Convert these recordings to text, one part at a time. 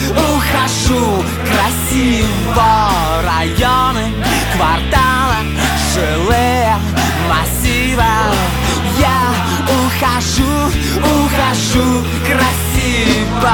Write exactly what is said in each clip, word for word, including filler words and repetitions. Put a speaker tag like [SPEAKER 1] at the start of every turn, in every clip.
[SPEAKER 1] ухожу красиво. Районы, кварталы, жилые массивы. Я ухожу, ухожу красиво.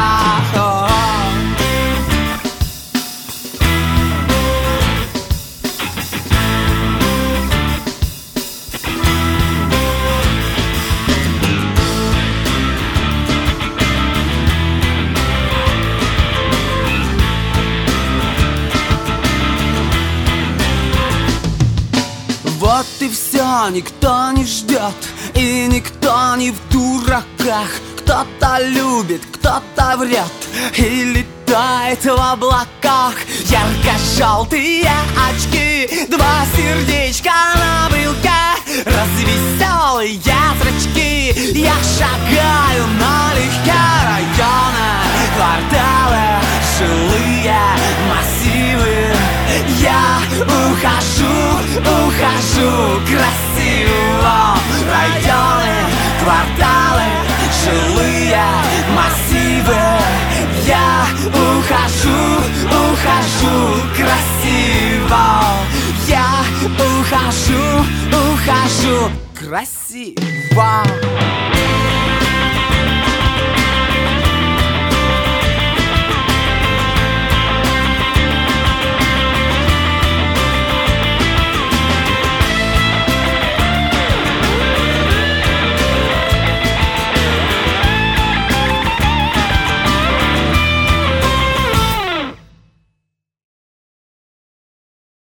[SPEAKER 1] Вот и все, никто не ждет, и никто не в дураках. Кто-то любит, кто-то врет и летает в облаках. Ярко-желтые очки, два сердечка на брелке, развеселые зрачки. Я шагаю налегке. Районы, кварталы, жилые массивы. Я ухожу, ухожу красиво. Районы, кварталы, жилые массивы. Я ухожу, ухожу красиво. Я ухожу, ухожу красиво.